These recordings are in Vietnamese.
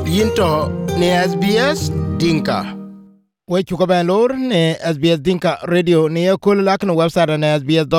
Yinto ne SBS Dinka. We chuka ben lor ne SBS Dinka Radio ne yakul lak no website na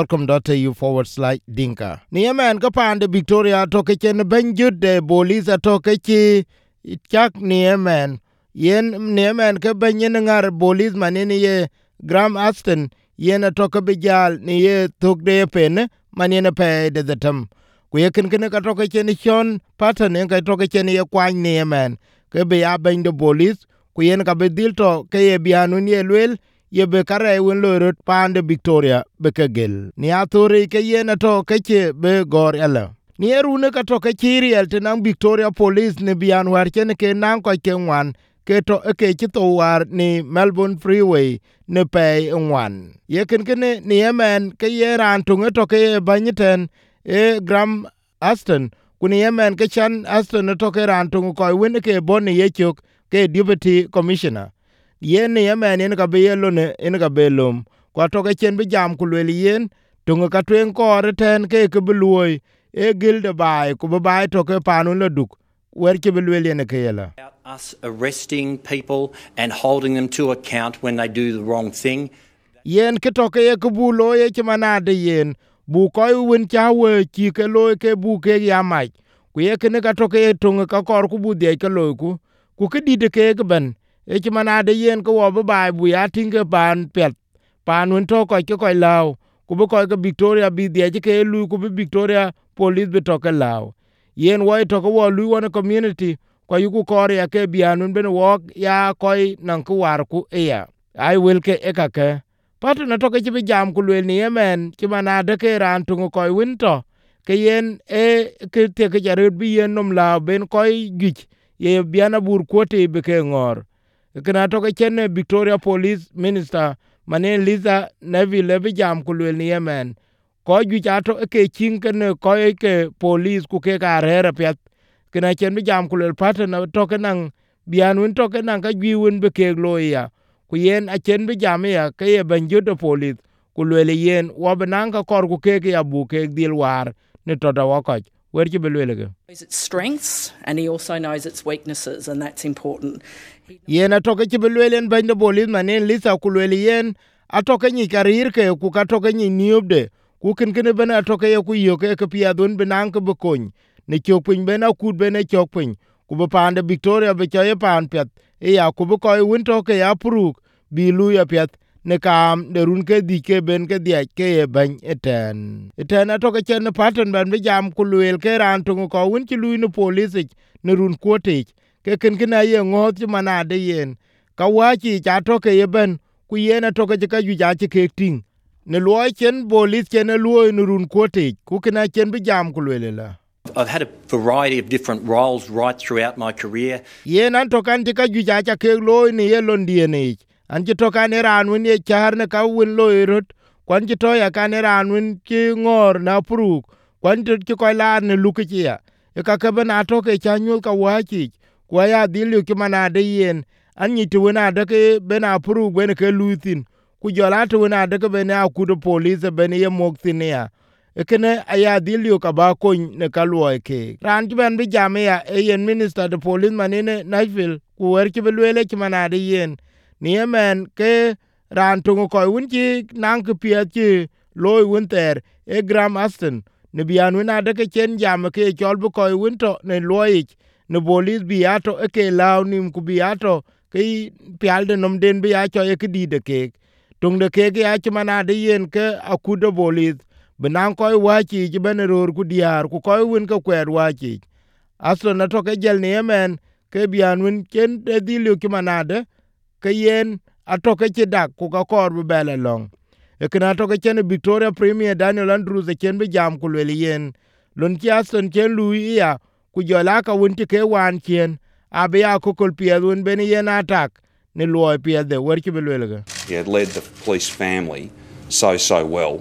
sbs.com.au/dinka. Ne man ka pande Victoria to ke chen benjud de police to ke chi chak ne man yen ne man ke benyen ngar police manene ye Graham Aston yen to ke bijal ne ye tok de pen manene pe de them. Ku ye ken ka to ke chen Sean Patton en ka to ke chen ye kwan ne man ke be ya ben de police ku yen ka be dil to ke ye bianun ye lwel ye be kare wen lo rot pande Victoria be ke gel ni atori ke yen to ke che be gor ele ni erune ka to ke chiri el tenang Victoria police ne bian war chen ke nang ko ke wan ke to ke chi to war ni Melbourne Freeway ne pe wan ye ken ni yemen ke ye ran tunge to ke banyiten e Graham Aston kuni yemen ke chan Aston to ke ran tungu ko wen ke bonni ye chuk ke deputy commissioner yen yemen en ka be yelo ne en ka be lum ko to ke chen bi jam ku le yen tungu ka twen ko reten ke bluoi e gilde bai ku bai to ke panu le duk wer ke belwel ne ke yela us arresting people and holding them to account when they do the wrong thing. Yen ke to ke bu lo ye manade yen bu ko win chawe chi ke lo ke bu ke ya mai ku ye ke ne ka to ke tung ka kor ku bu de ke lo ku ke di de ke ben e manade yen ko wo ba bu ya tinge ban pet pan won to ko ke ko law ku bu ko ke Victoria bi de ke lu ku bi Victoria police be to ke law yen wo to ko wo lu won community ko yu ku kor ya ke bianun ben wo ya ko nan ku war ku ya ai will ke e ka ke Patu na toke chibi jam kulwel ni yemen chima na deke ran tungu koi winto ke yen ke te ke jarid bi yen nom la ben koi gich ye biana bur kote beke ngor ke na toke chene Victoria Police Minister manen Liza Neville bi jam kulwel ni yemen koi gich ato ke ching ke ne koi ke police ku ke ka rere pet ke na chen bi jam kulwel patu na toke nang bianun toke nang ka giwin beke gloya ku yen a chen bi jam ya ke ye banjudo police ku lele yen wo benang ka kor ku ke ya bu ke dil war ne to da wako wer ki belele ge its strengths and he also knows its weaknesses, and that's important. Yen a to ke ki belele bande police manen Lisa ku lele yen a to ke ni karir ke ku ka to ke ni niobde ku ken ken ben a to ke ku yo ke pia dun benang ke bu kun ne chopin ben a ku ben e chopin ku bu pande Victoria be che pan pet e ya ku bu ko win to ke ya pruk bi lu ya pet ne kam de run ke di ke ben ke dia ke ban eten ato ke chen pattern ban be jam ku luel ke ran tu ko win ti lu no police ne run ko te ke ken ke na ye ngot ti mana de yen ka wa chi cha to ke ye ben ku yen ato ke ka ju ja ti ke ting ne lo chen police chen lo ne run ko te ku ke na chen be jam ku luel la I've had a variety of different roles right throughout my career. Yen an to kan ti ka ju ja ke lo ni ye lon die an ji to kan ran win ye char ne ka win lo erot kwan ji to ya kan ran win ki ngor na pruk kwan ti ko la ne lu ki ya e ka ka bana to ke cha nyu ka wa chi kwa ya dilu ki mana de yen an ni ti wina de ke bena pruk ben ke lutin ku jola to wina de ke bena ku de police ben ye mok tin ya ekene aya dilu ka ba ko ne ka lo ke ran ji ben bi jam ya e yen minister de police manine Nashville ku wer ki belwele ki mana de yen ni yemen ke ran tungu ko wunchi nang ke pia chi loy wunter e Graham Aston ne bian wina de ke chen jam ke chol bu ko wunto ne loy ne bolis biato e ke law nim ku biato ke pialde nom den bi acho e ke di de ke tung de ke ya chi mana de yen ke akudo bolis benang ko wachi ji ben ror ku diar ku ko win ko kwer wachi Aston na to ke jel ni yemen ke bian win chen de dilu ki manade ke yen atoke che dak ku ka kor be bele long e kana to ke chen Victoria Premier Daniel Andrews e chen be jam ku le yen lon ki Aston chen lui ya ku jola ka won ti ke wan chen abe ya ko kol pie won ben yen attack ne loy pie de wer ki be le He had led the police family so well.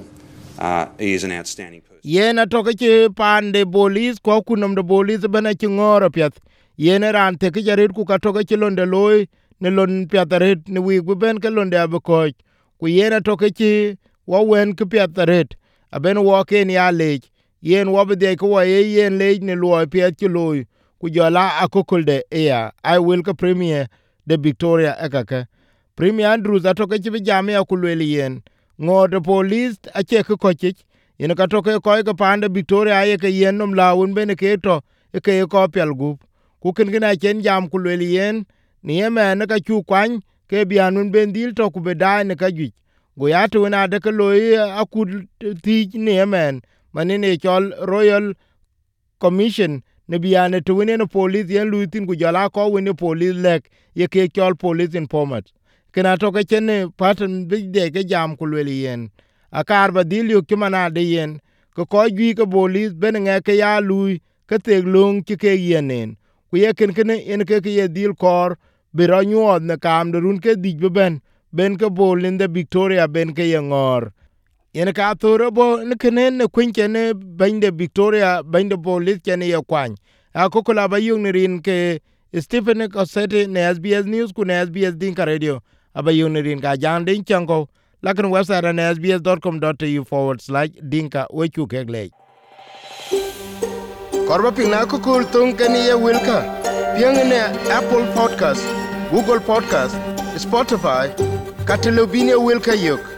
He is an outstanding person. Yen atoke che pande bolis ko kunom de bolis ben a ngoro pie yen ran te ke jarit ku ka to ke lon de loy ne lon piataret ne wi ben ke lon de abekoy ku yena to ke chi wo wen ke piataret aben wo ke ni ale yen wo be de ko ye yen le ne lo piat ki lo ku jola akokolde ea I will ka premier de Victoria ekaka Premier Andrews atoke chibi jamia kulweli yen ngode police ache ko kochich yen ka toke ko ka pande Victoria aye ke yen nom lawun bene ke to ke ko pel gup ku ken gina chen jam kulweli yen ni yemen ka chu kwan ke bianun ben dil to ku bedai ne ka ju go ya to na de ko loyi akud ti ni yemen manine chol Royal Commission ne biane to wene police yen luitin ku jala ko wene police lek ye ke chol police informant kena to ke chen pattern big de ke jam kulweli yen akar badil yu kimana de yen ko gi ko police ben nge ke ya lui ke teglong ti ke yenen ku ye ken en ke ye dil kor biranyo ne kam de run ke dig ben ke bol in the Victoria ben ke ye ngor yen ka thoro bo ne kenen ne kwinche ne bende Victoria bende police ken ye kwan akokola bayung rin ke Stephen Cossette ne SBS News ku ne SBS Dinka Radio abayung rin ka jandin chango lakin website an sbs.com.au/dinka wechu kegle korba pina ko kul tung ken ye wilka piang ne Apple Podcast, Google Podcast, Spotify, Catalobine wilka yok